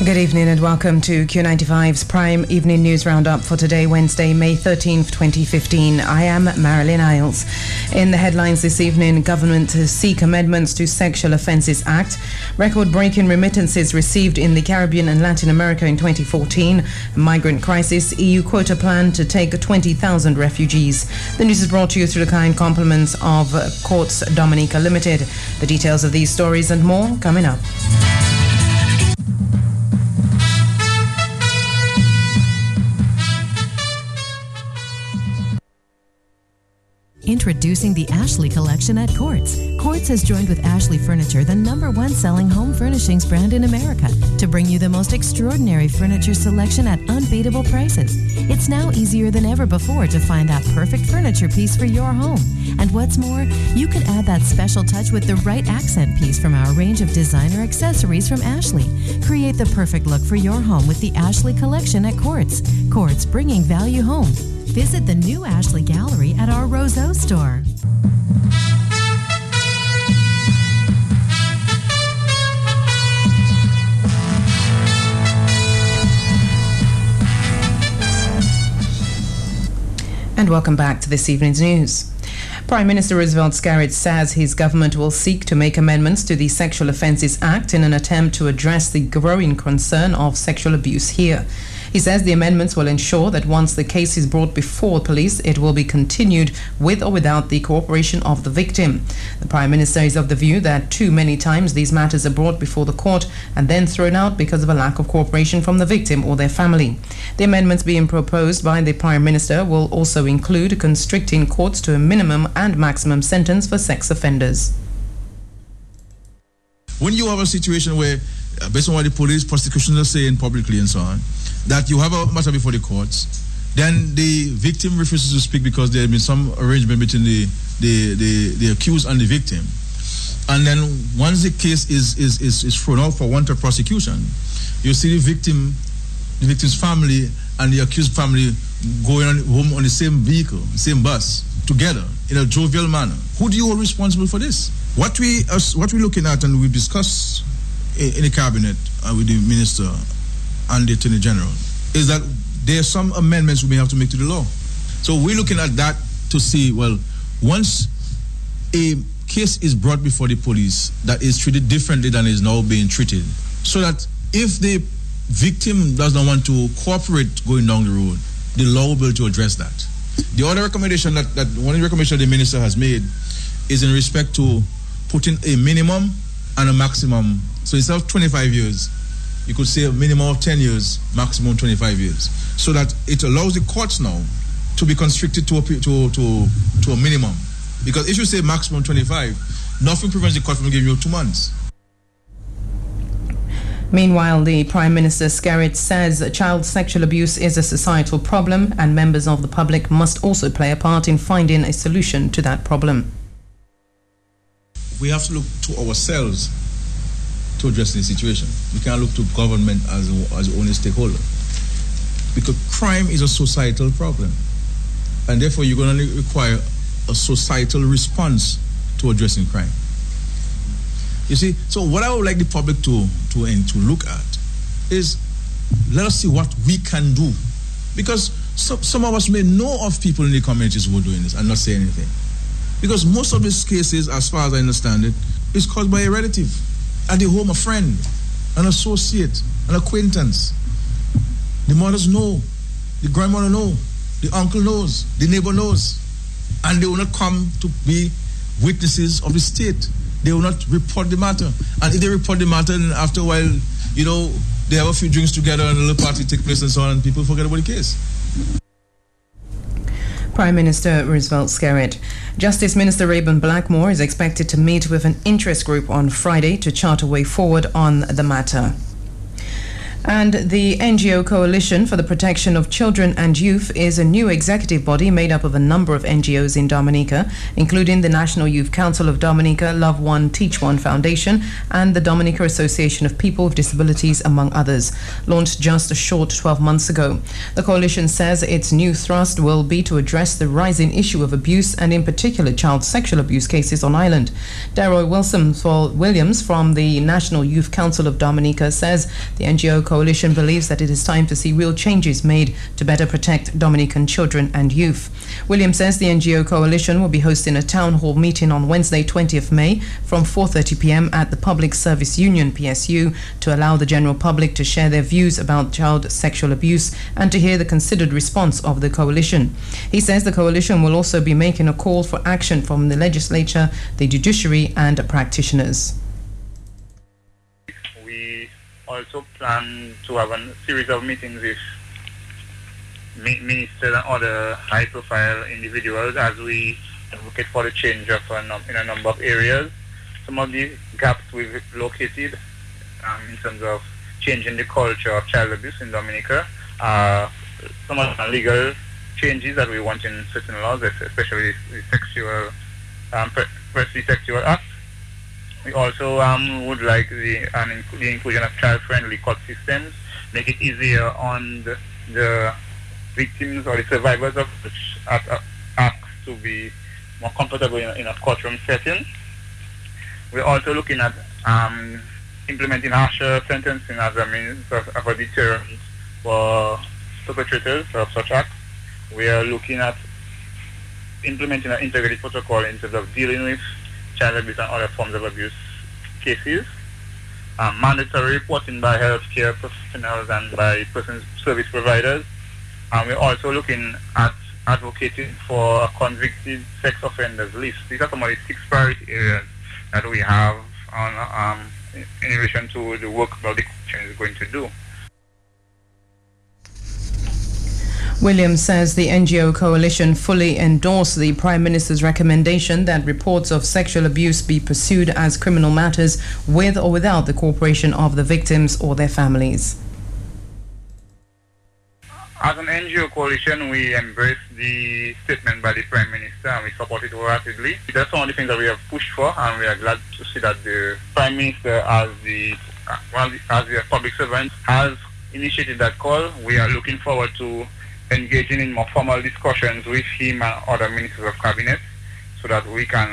Good evening and welcome to Q95's Prime Evening News Roundup for today, Wednesday, May 13th, 2015. I am Marilyn Isles. In the headlines this evening, government to seek amendments to Sexual Offences Act, record-breaking remittances received in the Caribbean and Latin America in 2014, migrant crisis, EU quota plan to take 20,000 refugees. The news is brought to you through the kind compliments of Courts Dominica Limited. The details of these stories and more coming up. Introducing the Ashley Collection at Quartz. Quartz has joined with Ashley Furniture, the #1 selling home furnishings brand in America, to bring you the most extraordinary furniture selection at unbeatable prices. It's now easier than ever before to find that perfect furniture piece for your home. And what's more, you could add that special touch with the right accent piece from our range of designer accessories from Ashley. Create the perfect look for your home with the Ashley Collection at Quartz. Quartz, bringing value home. Visit the new Ashley Gallery at our Roseau store. And welcome back to this evening's news. Prime Minister Roosevelt Skerrit says his government will seek to make amendments to the Sexual Offences Act in an attempt to address the growing concern of sexual abuse here. He says the amendments will ensure that once the case is brought before police, it will be continued with or without the cooperation of the victim. The Prime Minister is of the view that too many times these matters are brought before the court and then thrown out because of a lack of cooperation from the victim or their family. The amendments being proposed by the Prime Minister will also include constricting courts to a minimum and maximum sentence for sex offenders. When you have a situation where, based on what the police prosecution are saying publicly and so on, that you have a matter before the courts, then the victim refuses to speak because there has been some arrangement between the accused and the victim. And then once the case is thrown out for want of prosecution, you see the victim's family and the accused family going home on the same vehicle, same bus, together in a jovial manner. Who do you hold responsible for this? What we're looking at, and we discussed in the cabinet with the minister and the Attorney General, is that there are some amendments we may have to make to the law. So we're looking at that to see, well, once a case is brought before the police that is treated differently than is now being treated, so that if the victim does not want to cooperate going down the road, the law will be able to address that. The other recommendation that one of the recommendations the minister has made is in respect to putting a minimum and a maximum. So instead of 25 years, you could say a minimum of 10 years, maximum 25 years, so that it allows the courts now to be constricted to a minimum. Because if you say maximum 25, nothing prevents the court from giving you 2 months. Meanwhile, the Prime Minister Skerrit says child sexual abuse is a societal problem and members of the public must also play a part in finding a solution to that problem. We have to look to ourselves to address the situation. We can't look to government as the only stakeholder. Because crime is a societal problem. And therefore, you're going to require a societal response to addressing crime. You see, so what I would like the public to look at is, let us see what we can do. Because some of us may know of people in the communities who are doing this and not say anything. Because most of these cases, as far as I understand it, is caused by a relative. At the home, a friend, an associate, an acquaintance. The mothers know, the grandmother knows, the uncle knows, the neighbor knows. And they will not come to be witnesses of the state. They will not report the matter. And if they report the matter, then after a while, you know, they have a few drinks together and a little party take place and so on, and people forget about the case. Prime Minister Roosevelt Skerrit. Justice Minister Rayburn Blackmore is expected to meet with an interest group on Friday to chart a way forward on the matter. And the NGO Coalition for the Protection of Children and Youth is a new executive body made up of a number of NGOs in Dominica, including the National Youth Council of Dominica, Love One, Teach One Foundation, and the Dominica Association of People with Disabilities, among others, launched just a short 12 months ago. The coalition says its new thrust will be to address the rising issue of abuse and in particular child sexual abuse cases on island. Daroy Williams from the National Youth Council of Dominica says the NGO Coalition coalition believes that it is time to see real changes made to better protect Dominican children and youth. Williams says the NGO coalition will be hosting a town hall meeting on Wednesday, 20th May from 4:30 p.m. at the Public Service Union, PSU, to allow the general public to share their views about child sexual abuse and to hear the considered response of the coalition. He says the coalition will also be making a call for action from the legislature, the judiciary and practitioners. We also plan to have a series of meetings with ministers and other high-profile individuals as we advocate for the change of in a number of areas. Some of the gaps we've located in terms of changing the culture of child abuse in Dominica are some of the legal changes that we want in certain laws, especially the sexual, Sexual Act. We also would like the inclusion of child-friendly court systems, make it easier on the victims or the survivors of such acts to be more comfortable in a courtroom setting. We're also looking at implementing harsher sentencing as a means of a deterrent for perpetrators of such acts. We are looking at implementing an integrated protocol in terms of dealing with child abuse and other forms of abuse cases. Mandatory reporting by healthcare professionals and by service providers. And we're also looking at advocating for a convicted sex offenders list. These are some of the 6 priority areas that we have on, in relation to the work that the Commission is going to do. Williams says the NGO coalition fully endorsed the Prime Minister's recommendation that reports of sexual abuse be pursued as criminal matters with or without the cooperation of the victims or their families. As an NGO coalition, we embrace the statement by the Prime Minister and we support it wholeheartedly. That's one of the things that we have pushed for, and we are glad to see that the Prime Minister, as the public servant, has initiated that call. We are looking forward to engaging in more formal discussions with him and other ministers of cabinet, so that we can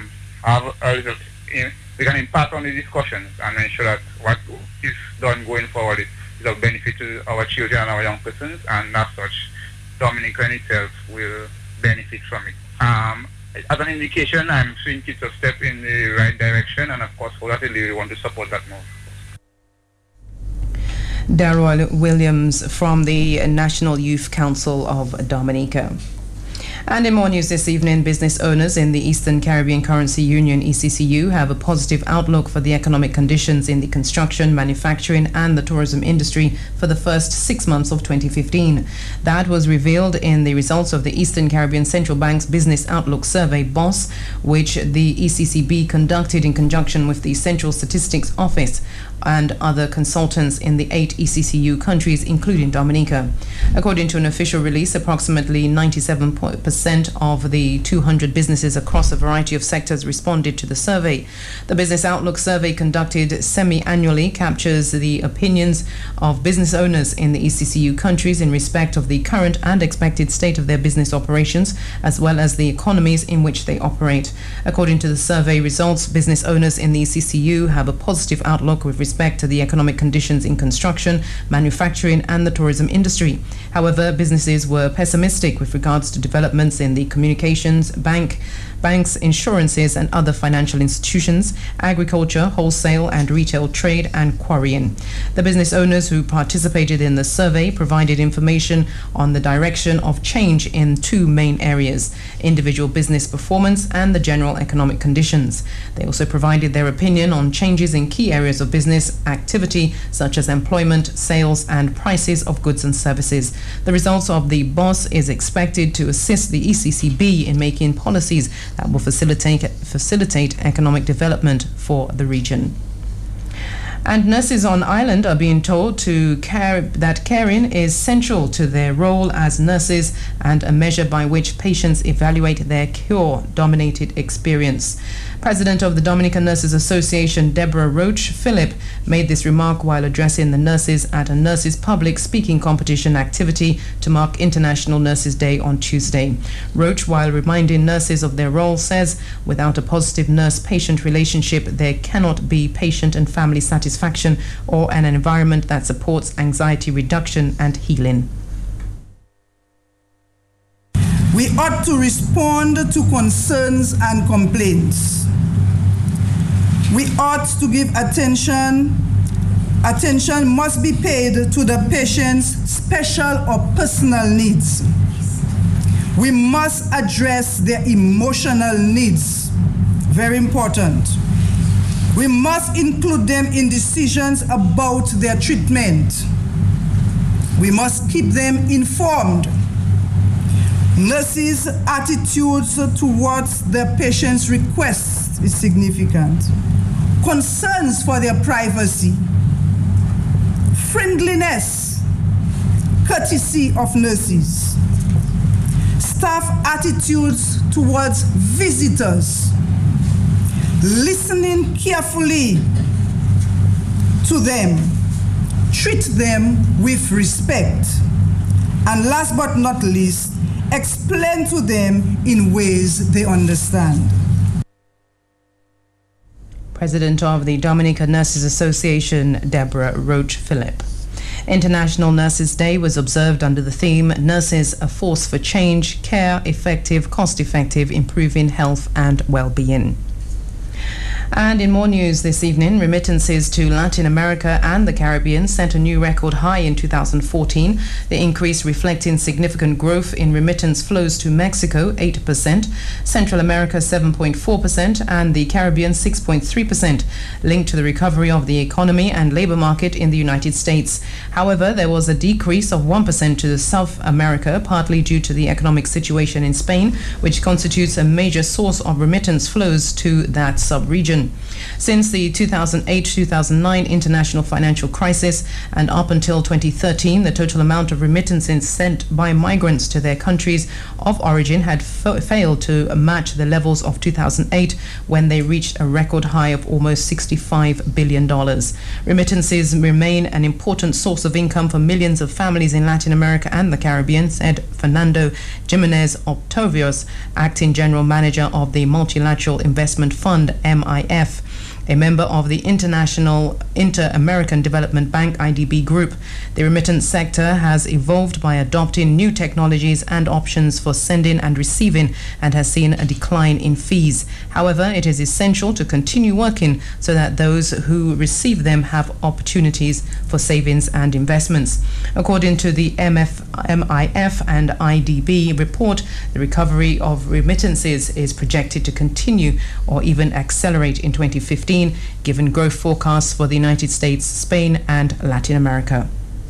we can impact on the discussions and ensure that what is done going forward is of benefit to our children and our young persons, and as such, Dominica in itself will benefit from it. As an indication, I'm seeing it's a step in the right direction, and of course, wholeheartedly we want to support that move. Darrell Williams from the National Youth Council of Dominica. And in more news this evening, business owners in the Eastern Caribbean Currency Union, ECCU, have a positive outlook for the economic conditions in the construction, manufacturing and the tourism industry for the first 6 months of 2015. That was revealed in the results of the Eastern Caribbean Central Bank's Business Outlook Survey, BOSS, which the ECCB conducted in conjunction with the Central Statistics Office and other consultants in the 8 ECCU countries, including Dominica. According to an official release, approximately 97% of the 200 businesses across a variety of sectors responded to the survey. The Business Outlook Survey, conducted semi-annually, captures the opinions of business owners in the ECCU countries in respect of the current and expected state of their business operations, as well as the economies in which they operate. According to the survey results, business owners in the ECCU have a positive outlook with respect to the economic conditions in construction, manufacturing and the tourism industry. However, businesses were pessimistic with regards to developments in the communications, banks, insurances and other financial institutions, agriculture, wholesale and retail trade and quarrying. The business owners who participated in the survey provided information on the direction of change in 2 main areas: individual business performance and the general economic conditions. They also provided their opinion on changes in key areas of business activity such as employment, sales and prices of goods and services. The results of the BOSS is expected to assist the ECCB in making policies that will facilitate economic development for the region. And nurses on island are being told that caring is central to their role as nurses and a measure by which patients evaluate their cure-dominated experience. President of the Dominican Nurses Association, Deborah Roach Phillip, made this remark while addressing the nurses at a nurses public speaking competition activity to mark International Nurses Day on Tuesday. Roach, while reminding nurses of their role, says without a positive nurse-patient relationship, there cannot be patient and family satisfaction satisfaction or an environment that supports anxiety reduction and healing. We ought to respond to concerns and complaints. We ought to give attention. Attention must be paid to the patient's special or personal needs. We must address their emotional needs. Very important. We must include them in decisions about their treatment. We must keep them informed. Nurses' attitudes towards their patients' requests is significant. Concerns for their privacy, friendliness, courtesy of nurses, staff attitudes towards visitors, listening carefully to them, treat them with respect, and last but not least, explain to them in ways they understand. President of the Dominica Nurses Association, Deborah Roach Phillip. International Nurses Day was observed under the theme Nurses, a Force for Change, Care, Effective, Cost-Effective, Improving Health and Well-Being. And in more news this evening, remittances to Latin America and the Caribbean set a new record high in 2014. The increase reflecting significant growth in remittance flows to Mexico, 8%, Central America, 7.4%, and the Caribbean, 6.3%, linked to the recovery of the economy and labor market in the United States. However, there was a decrease of 1% to South America, partly due to the economic situation in Spain, which constitutes a major source of remittance flows to that sub-region. Since the 2008-2009 international financial crisis and up until 2013, the total amount of remittances sent by migrants to their countries of origin had failed to match the levels of 2008, when they reached a record high of almost $65 billion. Remittances remain an important source of income for millions of families in Latin America and the Caribbean, said Fernando Jimenez Octavios, acting general manager of the Multilateral Investment Fund, MIF, a member of the Inter-American Development Bank, IDB Group. The remittance sector has evolved by adopting new technologies and options for sending and receiving, and has seen a decline in fees. However, it is essential to continue working so that those who receive them have opportunities for savings and investments. According to the MIF and IDB report, the recovery of remittances is projected to continue or even accelerate in 2015, given growth forecasts for the United States, Spain, and Latin America.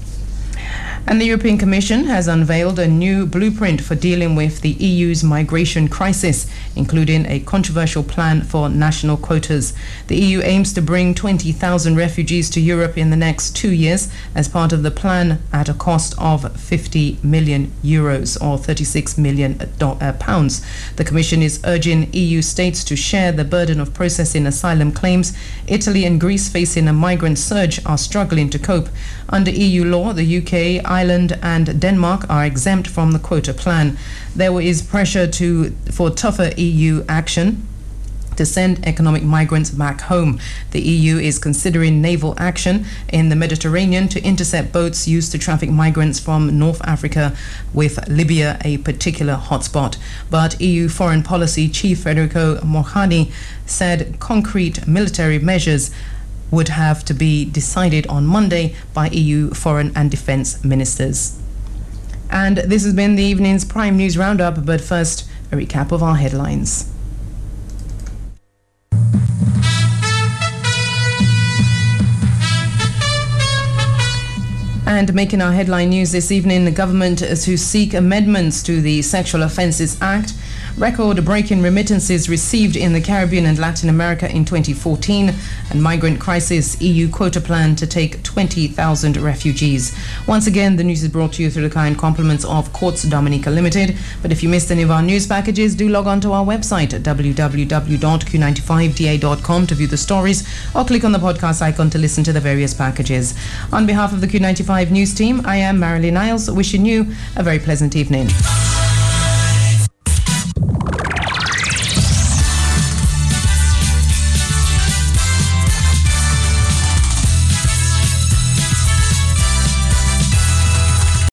And the European Commission has unveiled a new blueprint for dealing with the EU's migration crisis, including a controversial plan for national quotas. The EU aims to bring 20,000 refugees to Europe in the next 2 years as part of the plan, at a cost of 50 million euros or 36 million pounds. The Commission is urging EU states to share the burden of processing asylum claims. Italy and Greece, facing a migrant surge, are struggling to cope. Under EU law, the UK, Ireland and Denmark are exempt from the quota plan. There is pressure for tougher EU action to send economic migrants back home. The EU is considering naval action in the Mediterranean to intercept boats used to traffic migrants from North Africa, with Libya a particular hotspot. But EU Foreign Policy Chief Federico Mogherini said concrete military measures would have to be decided on Monday by EU foreign and defense ministers. And this has been the evening's Prime News Roundup, but first, a recap of our headlines. And making our headline news this evening, the government to seek amendments to the Sexual Offences Act. Record-breaking remittances received in the Caribbean and Latin America in 2014, and migrant crisis, EU quota plan to take 20,000 refugees. Once again, the news is brought to you through the kind compliments of Quartz Dominica Limited. But if you missed any of our news packages, do log on to our website at www.q95da.com to view the stories, or click on the podcast icon to listen to the various packages. On behalf of the Q95 News team, I am Marilyn Niles, wishing you a very pleasant evening.